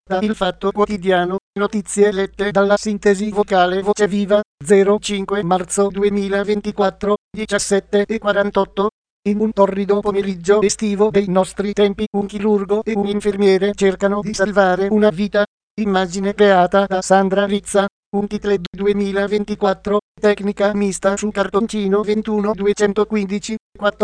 da Il Fatto Quotidiano, notizie lette dalla sintesi vocale Voce Viva, 05 marzo 2024, 17:48. In un torrido pomeriggio estivo dei nostri tempi, un chirurgo e un infermiere cercano di salvare una vita. Immagine creata da Sandra Rizza, Untitled 2024, tecnica mista su cartoncino 21-215,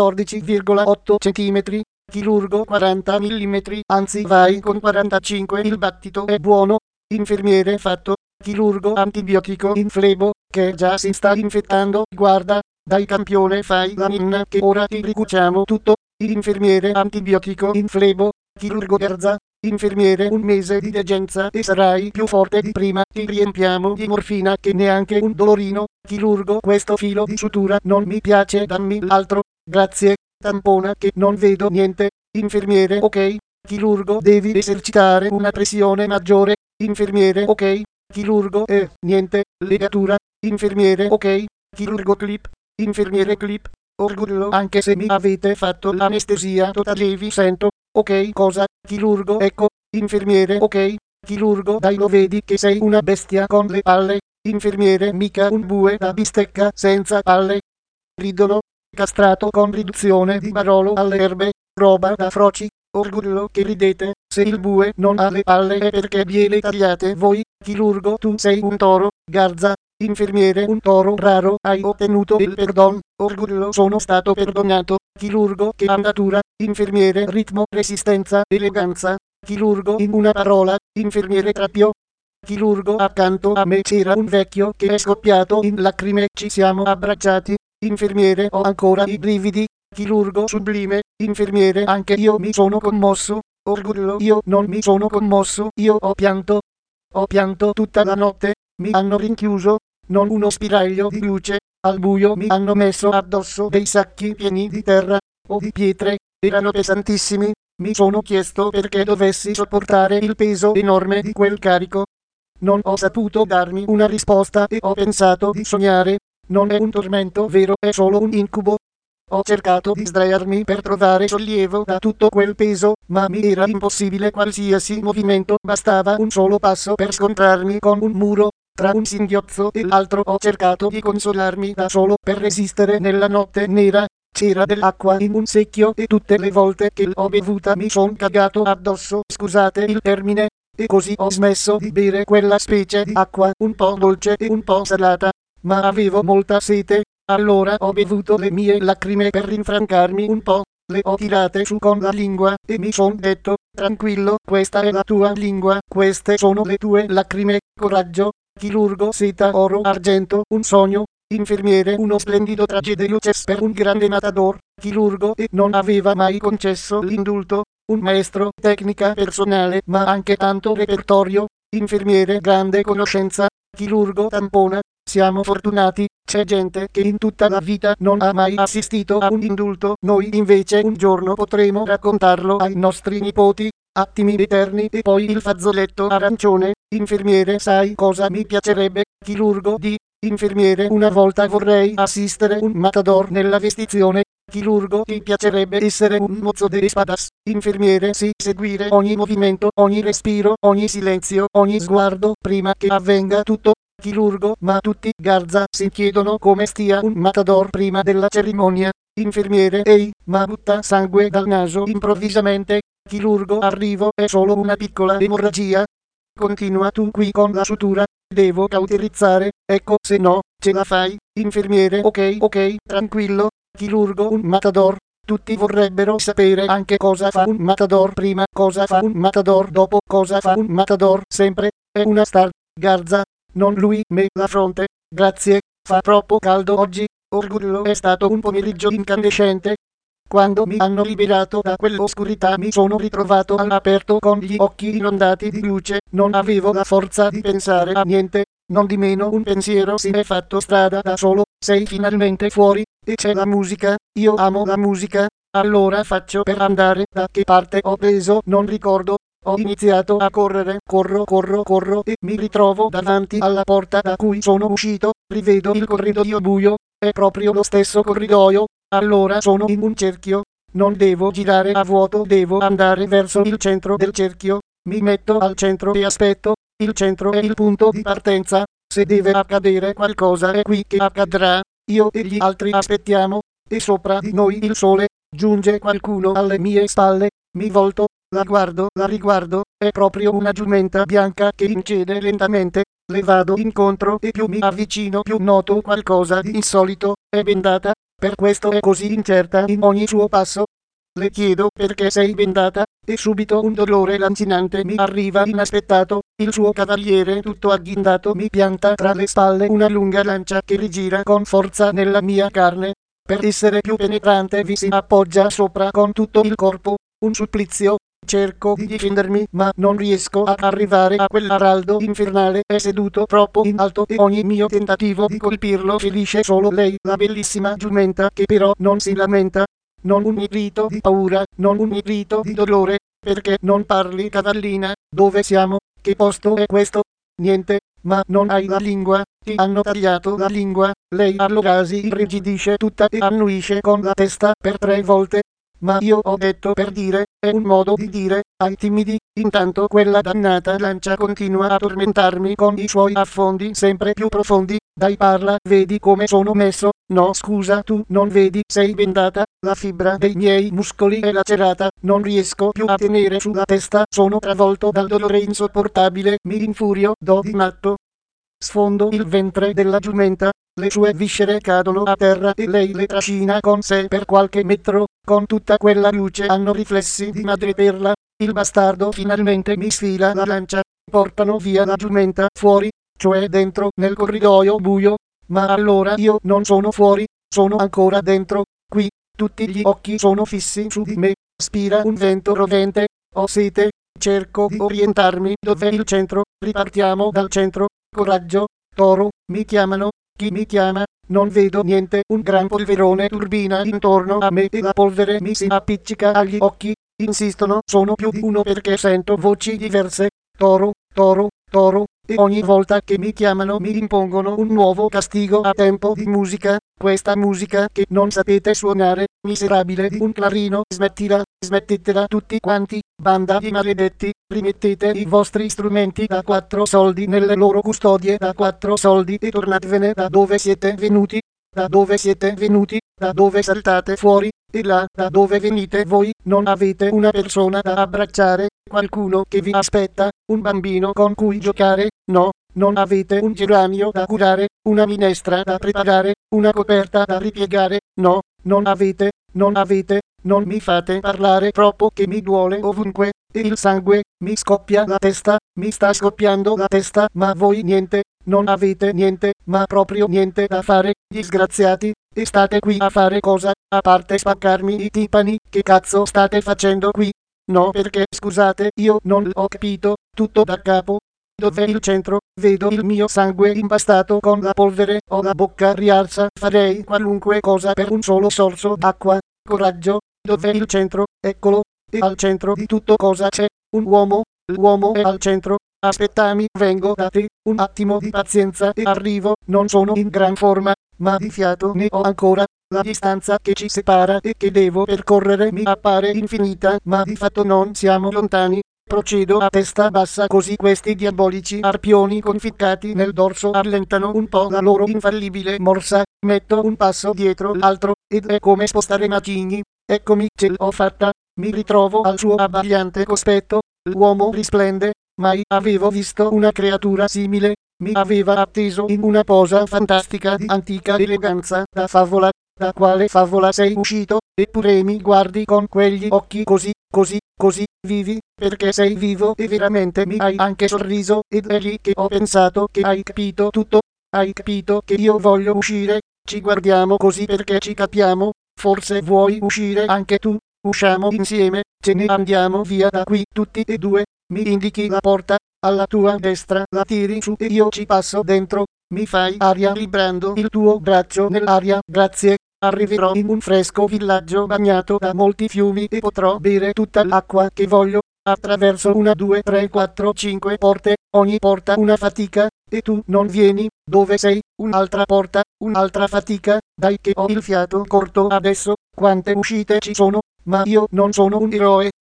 14,8 cm. Chirurgo 40 mm, anzi vai con 45, il battito è buono. Infermiere fatto. Chirurgo antibiotico in flebo, che già si sta infettando, guarda, dai campione fai la ninna che ora ti ricuciamo tutto. Infermiere antibiotico in flebo, chirurgo Garza, infermiere un mese di degenza e sarai più forte di prima, ti riempiamo di morfina che neanche un dolorino. Chirurgo questo filo di sutura non mi piace, dammi l'altro, grazie. Tampona che non vedo niente. Infermiere ok. Chirurgo devi esercitare una pressione maggiore. Infermiere ok. Chirurgo niente, legatura. Infermiere ok. Chirurgo clip. Infermiere clip. Orgullo anche se mi avete fatto l'anestesia totale vi sento. Ok cosa? Chirurgo ecco. Infermiere ok. Chirurgo dai lo vedi che sei una bestia con le palle. Infermiere mica un bue da bistecca senza palle. Ridono. Castrato con riduzione di Barolo alle erbe, roba da froci. Orgullo che ridete, se il bue non ha le palle è perché gliele tagliate voi. Chirurgo tu sei un toro, Garza. Infermiere un toro raro, hai ottenuto il perdon. Orgullo sono stato perdonato. Chirurgo che andatura. Infermiere ritmo, resistenza, eleganza. Chirurgo in una parola, infermiere trappio. Chirurgo accanto a me c'era un vecchio che è scoppiato in lacrime, ci siamo abbracciati. Infermiere ho ancora i brividi. Chirurgo sublime. Infermiere anche io mi sono commosso. Orgullo io non mi sono commosso, io ho pianto. Ho pianto tutta la notte, mi hanno rinchiuso, non uno spiraglio di luce, al buio mi hanno messo addosso dei sacchi pieni di terra o di pietre, erano pesantissimi, mi sono chiesto perché dovessi sopportare il peso enorme di quel carico. Non ho saputo darmi una risposta e ho pensato di sognare. Non è un tormento vero, è solo un incubo. Ho cercato di sdraiarmi per trovare sollievo da tutto quel peso, ma mi era impossibile qualsiasi movimento, bastava un solo passo per scontrarmi con un muro. Tra un singhiozzo e l'altro ho cercato di consolarmi da solo per resistere nella notte nera. C'era dell'acqua in un secchio e tutte le volte che l'ho bevuta mi son cagato addosso, scusate il termine. E così ho smesso di bere quella specie di acqua un po' dolce e un po' salata. Ma avevo molta sete, allora ho bevuto le mie lacrime per rinfrancarmi un po', le ho tirate su con la lingua e mi son detto, tranquillo, questa è la tua lingua, queste sono le tue lacrime, coraggio. Chirurgo seta oro argento, un sogno. Infermiere uno splendido traje de luces per un grande matador. Chirurgo e non aveva mai concesso l'indulto. Un maestro, tecnica personale, ma anche tanto repertorio. Infermiere grande conoscenza. Chirurgo tampona. Siamo fortunati, c'è gente che in tutta la vita non ha mai assistito a un indulto, noi invece un giorno potremo raccontarlo ai nostri nipoti. Attimi eterni e poi il fazzoletto arancione. Infermiere sai cosa mi piacerebbe? Chirurgo di. Infermiere una volta vorrei assistere un matador nella vestizione. Chirurgo ti piacerebbe essere un mozzo de espadas. Infermiere sì, seguire ogni movimento, ogni respiro, ogni silenzio, ogni sguardo prima che avvenga tutto. Chirurgo ma tutti, Garza, si chiedono come stia un matador prima della cerimonia. Infermiere ehi, ma butta sangue dal naso improvvisamente. Chirurgo arrivo, è solo una piccola emorragia. Continua tu qui con la sutura. Devo cauterizzare, ecco se no, ce la fai. Infermiere ok, tranquillo. Chirurgo un matador. Tutti vorrebbero sapere anche cosa fa un matador prima, cosa fa un matador dopo, cosa fa un matador sempre. È una star, Garza. Non lui, me la fronte. Grazie, fa troppo caldo oggi. Orgullo è stato un pomeriggio incandescente. Quando mi hanno liberato da quell'oscurità mi sono ritrovato all'aperto con gli occhi inondati di luce, non avevo la forza di pensare a niente, non di meno un pensiero si è fatto strada da solo, sei finalmente fuori, e c'è la musica, io amo la musica, allora faccio per andare, da che parte ho preso non ricordo, ho iniziato a correre, corro e mi ritrovo davanti alla porta da cui sono uscito, rivedo il corridoio buio, è proprio lo stesso corridoio. Allora sono in un cerchio, non devo girare a vuoto, devo andare verso il centro del cerchio. mi metto al centro e aspetto, il centro è il punto di partenza, se deve accadere qualcosa è qui che accadrà, io e gli altri aspettiamo, e sopra di noi il sole, giunge qualcuno alle mie spalle, mi volto, la riguardo, è proprio una giumenta bianca che incede lentamente, le vado incontro e più mi avvicino più noto qualcosa di insolito, è bendata, per questo è così incerta in ogni suo passo. Le chiedo perché sei bendata, e subito un dolore lancinante mi arriva inaspettato, il suo cavaliere tutto agghindato mi pianta tra le spalle una lunga lancia che rigira con forza nella mia carne, per essere più penetrante vi si appoggia sopra con tutto il corpo, un supplizio. Cerco di difendermi ma non riesco ad arrivare a quell'araldo infernale, è seduto troppo in alto e ogni mio tentativo di colpirlo ferisce solo lei, la bellissima giumenta che però non si lamenta. Non un grito di paura, non un grito di dolore, perché non parli cavallina, dove siamo, che posto è questo? Niente, ma non hai la lingua, ti hanno tagliato la lingua, lei allora si irrigidisce tutta e annuisce con la testa per 3 volte. Ma io ho detto per dire, è un modo di dire, ai timidi, intanto quella dannata lancia continua a tormentarmi con i suoi affondi sempre più profondi, dai parla, vedi come sono messo, no scusa tu non vedi, sei bendata, la fibra dei miei muscoli è lacerata, non riesco più a tenere sulla testa, sono travolto dal dolore insopportabile, mi infurio, do di matto. Sfondo il ventre della giumenta, le sue viscere cadono a terra e lei le trascina con sé per qualche metro, con tutta quella luce hanno riflessi di madreperla, il bastardo finalmente mi sfila la lancia, portano via la giumenta fuori, cioè dentro nel corridoio buio, ma allora io non sono fuori, sono ancora dentro, qui, tutti gli occhi sono fissi su di me, spira un vento rovente, ho sete, cerco di orientarmi dov'è il centro, ripartiamo dal centro. Coraggio, Toro, mi chiamano, chi mi chiama, non vedo niente, un gran polverone turbina intorno a me e la polvere mi si appiccica agli occhi, insistono, sono più di uno perché sento voci diverse, Toro, Toro, Toro, e ogni volta che mi chiamano mi impongono un nuovo castigo a tempo di musica, questa musica che non sapete suonare, miserabile di un clarino, smettetela tutti quanti, banda di maledetti, rimettete i vostri strumenti da 4 soldi nelle loro custodie da 4 soldi e tornatevene da dove siete venuti, da dove siete venuti, da dove saltate fuori, e là, da dove venite voi, non avete una persona da abbracciare, qualcuno che vi aspetta, un bambino con cui giocare, no, non avete un geranio da curare, una minestra da preparare, una coperta da ripiegare, no, non avete, non mi fate parlare troppo che mi duole ovunque, e il sangue, mi scoppia la testa, mi sta scoppiando la testa, ma voi niente, non avete niente, ma proprio niente da fare, disgraziati, e state qui a fare cosa, a parte spaccarmi i timpani, che cazzo state facendo qui? No, perché scusate, io non l'ho capito, tutto da capo. Dov'è il centro? Vedo il mio sangue impastato con la polvere, ho la bocca riarsa, farei qualunque cosa per un solo sorso d'acqua. Coraggio, dov'è il centro? Eccolo, e al centro di tutto cosa c'è? Un uomo, l'uomo è al centro. Aspettami, vengo da te, un attimo di pazienza e arrivo, non sono in gran forma, ma di fiato ne ho ancora. La distanza che ci separa e che devo percorrere mi appare infinita, ma di fatto non siamo lontani. Procedo a testa bassa così questi diabolici arpioni conficcati nel dorso allentano un po' la loro infallibile morsa, metto un passo dietro l'altro, ed è come spostare macigni, eccomi, ce l'ho fatta, mi ritrovo al suo abbagliante cospetto, l'uomo risplende, mai avevo visto una creatura simile, mi aveva atteso in una posa fantastica di antica eleganza da favola, da quale favola sei uscito, eppure mi guardi con quegli occhi così vivi, perché sei vivo e veramente mi hai anche sorriso, ed è lì che ho pensato che hai capito tutto, hai capito che io voglio uscire, ci guardiamo così perché ci capiamo, forse vuoi uscire anche tu, usciamo insieme, ce ne andiamo via da qui tutti e due, mi indichi la porta, alla tua destra la tiri su e io ci passo dentro, mi fai aria librando il tuo braccio nell'aria, grazie. Arriverò in un fresco villaggio bagnato da molti fiumi e potrò bere tutta l'acqua che voglio, attraverso 1, 2, 3, 4, 5 porte, ogni porta una fatica, e tu non vieni, dove sei, un'altra porta, un'altra fatica, dai che ho il fiato corto adesso, quante uscite ci sono, ma io non sono un eroe,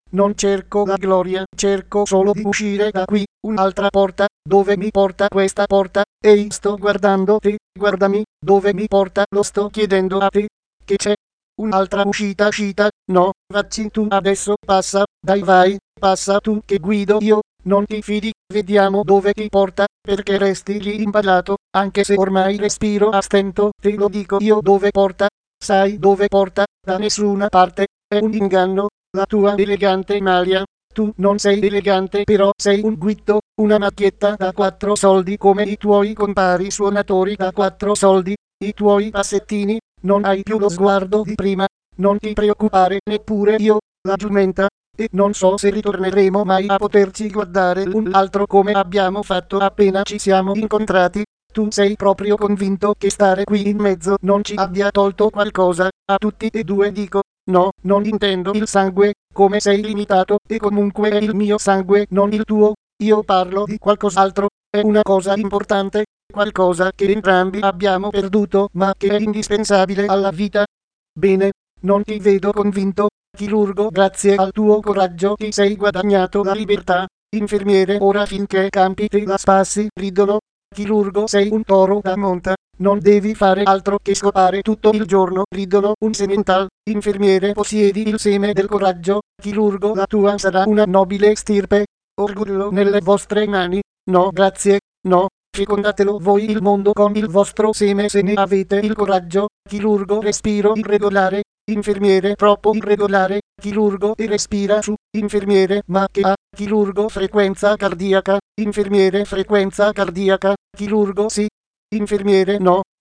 non cerco la gloria, cerco solo di uscire da qui. Un'altra porta, dove mi porta questa porta? Ehi, sto guardando te, guardami, dove mi porta? Lo sto chiedendo a te. Che c'è? Un'altra uscita, no, vacci tu adesso, passa, dai vai, passa tu che guido io, non ti fidi, vediamo dove ti porta, perché resti lì impallato, anche se ormai respiro a stento, te lo dico io dove porta, sai dove porta, da nessuna parte, è un inganno, la tua elegante maglia. Tu non sei elegante però sei un guitto, una macchietta da 4 soldi come i tuoi compari suonatori da 4 soldi, i tuoi passettini, non hai più lo sguardo di prima, non ti preoccupare neppure io, la giumenta, e non so se ritorneremo mai a poterci guardare l'un l'altro come abbiamo fatto appena ci siamo incontrati. Tu sei proprio convinto che stare qui in mezzo non ci abbia tolto qualcosa, a tutti e due dico. No, non intendo il sangue, come sei limitato, e comunque è il mio sangue, non il tuo. Io parlo di qualcos'altro, è una cosa importante, qualcosa che entrambi abbiamo perduto, ma che è indispensabile alla vita. Bene, non ti vedo convinto, chirurgo, grazie al tuo coraggio ti sei guadagnato la libertà. Infermiere, ora finché campi te la spassi, ridono. Chirurgo, sei un toro da monta. Non devi fare altro che scopare tutto il giorno, ridono un semental. Infermiere, possiedi il seme del coraggio. Chirurgo, la tua sarà una nobile stirpe. Orgoglio nelle vostre mani. No, grazie, no. Fecondatelo voi il mondo con il vostro seme se ne avete il coraggio. Chirurgo, respiro irregolare. Infermiere, troppo irregolare. Chirurgo, e respira su. Infermiere, ma che ha? Chirurgo, frequenza cardiaca. Infermiere, frequenza cardiaca. Chirurgo, sì. Infermiere, no.